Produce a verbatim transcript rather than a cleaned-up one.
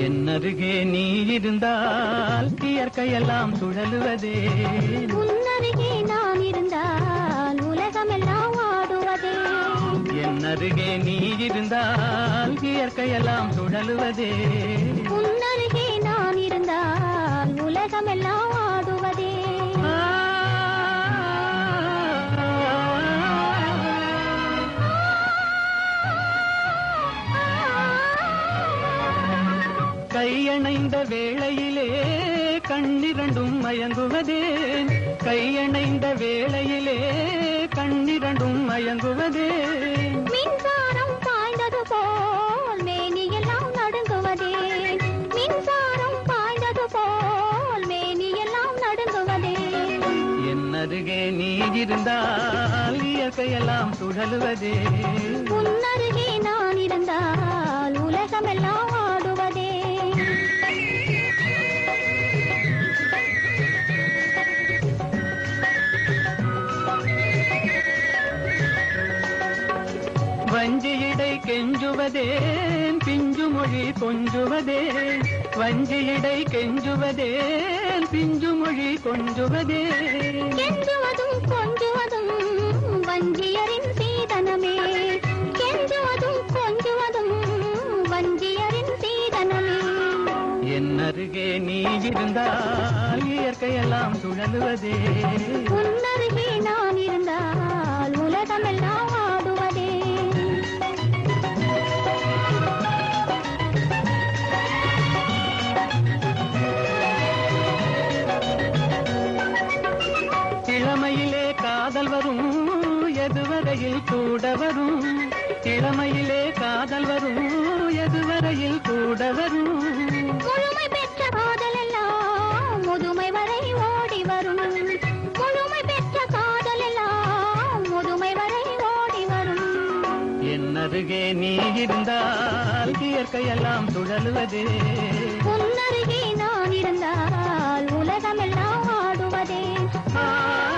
என்னருகே நீ இருந்தால் இயற்கையெல்லாம் சுழலுவதே, உன்னருகே நான் இருந்தால் உலகமெல்லாம் ஆடுவதே. என்னருகே நீ இருந்தால் இயற்கையெல்லாம் சுழலுவதே, உன்னருகே நான் இருந்தால் உலகமெல்லாம் ஆடுவதே. கையணைந்த வேளையிலே கண்ணிரண்டும் மயங்குவதே, கையணைந்த வேளையிலே கண்ணிரண்டும் மயங்குவதே. மின்சாரம் பாய்ந்தது போல் மேனியெல்லாம் நடுங்குவதே, மின்சாரம் பாய்ந்தது போல் மேனியெல்லாம் நடுங்குவதே. என்னருகே நீ இருந்தால் இயற்கையெல்லாம் சுழலுவதே, உன்னருகே நான் இருந்தால் உலகமெல்லாம் ஆடுவதே. வஞ்சியிடை கெஞ்சுவதேன் பிஞ்சு மொழி கொஞ்சுவதேன், வஞ்சியிடை கெஞ்சுவதேன் பிஞ்சு மொழி கொஞ்சுவதே. கெஞ்சுவதும் கொஞ்சுவதும் வஞ்சியரின் சீதனமே, கெஞ்சுவதும் கொஞ்சுவதும் வஞ்சியரின் சீதனமே. என்னருகே நீ இருந்தால் இயற்கையெல்லாம் சுழலுவதே, உன்னருகே நான் இருந்தால் உலகமெல்லாம் ஆடுவதே. இளமையிலே காதல் வரும் எதுவரையில் கூட வரும், இளமையிலே காதல் வரும் எதுவரையில் கூட வரும். முழுமை பெற்ற காதல் எல்லாம் முதுமை வரை ஓடி வரும், முழுமை பெற்ற காதல் எல்லாம் முதுமை வரை ஓடி வரும். என்னருகே நீ இருந்தால் இயற்கையெல்லாம் சுழலுவதே, உன்னருகே நான் இருந்தால் உலகமெல்லாம் ஆடுவதே. ஆ